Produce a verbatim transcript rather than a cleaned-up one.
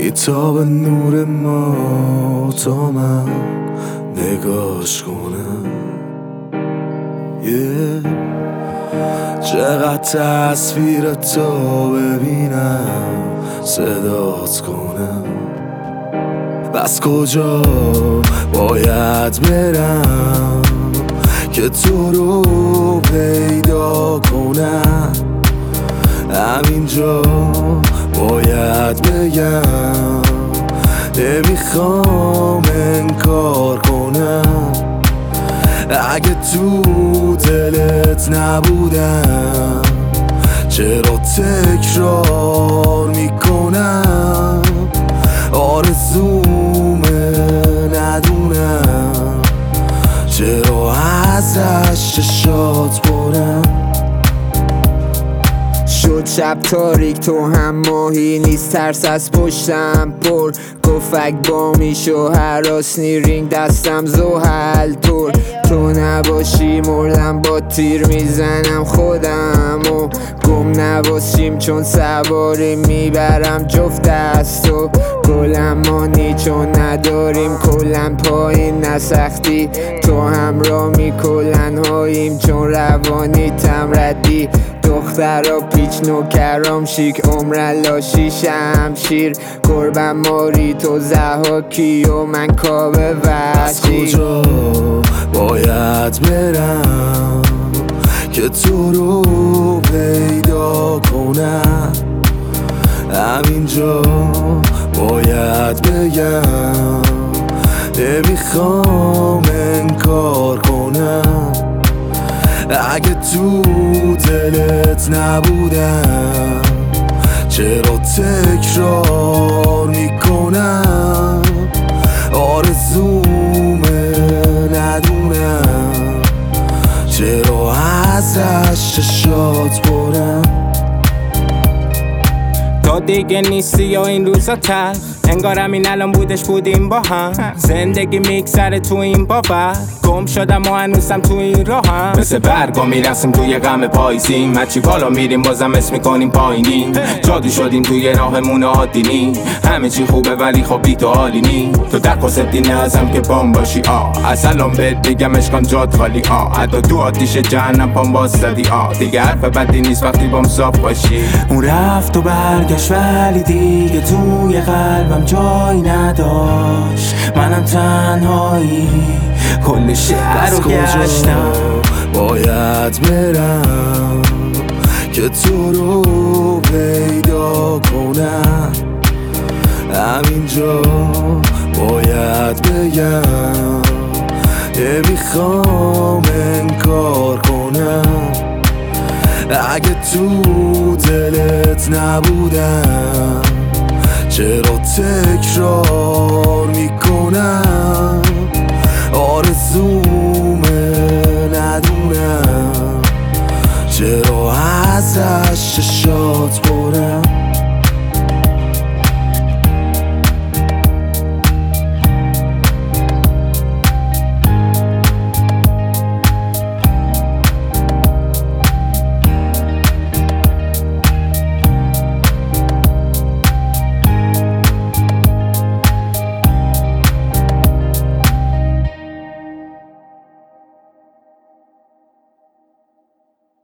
میتاب نور ما تا من نگاش کنم. yeah. چقدر تصویر تو ببینم صدات کنم. بس کجا باید برم که تو رو پیدا کنم؟ همینجا باید بگم نمیخوام انکار کنم. اگه تو دلت نبودم چرا تکرار میکنم؟ آرزومه ندونم چرا ازش چشات برم. شد شب تاریک تو هم ماهی نیست، ترس از پشتم پر گفک با میشو هراسنی رینگ دستم زوحل تور. تو نباشی مردم با تیر میزنم خودم و گم نباشیم چون سواری میبرم جفت دستو. گلم مانی چون نداریم کلن پایین نسختی، تو همراه می کلن هاییم چون روانی تم ردی. دخترا پیچ نوکرام شیک عمر لاشی شمشیر قربم ماری تو زهاکی و من کابه وحشی. از کجا باید برم که تو رو پیدا کنم؟ همینجا باید بگم نمیخوام انکار کنم. اگه تو دلت نبودم چرا تکرار میکنم؟ آرزومه ندونم چرا ازش چشات برم. تو دیگه نیستی یا این روزا تلخ انگارم این الان بودش بودیم با هم. زندگی میگذره تو این باور گم شدم و هنوزم تو این راه هم. مثل برگا میرسیم توی غم پاییزیم هرچی بالا میریم بازم اسم میکنیم پایینیم. جادو شدیم توی راهمون عادی نی همه چی خوبه ولی خب بی تو حالی نی. تو در قصدی نازم که بام باشی آه از الان بهت بگم اشکان جاد خالی آه حتی تو آتیش جهنم پام باز زدی آه دیگه حرف بدی نیست وقتی بام صاف باشی. اون رفت و برگشت ولی دیگه توی قلبم جایی نداشت. منم تنهایی کل شهر رو گشتم. باید برم که تو رو پیدا کنم. همینجا باید بگم نمیخوام انکار کنم. اگه تو دلت نبودم چرا تکرار میکنم؟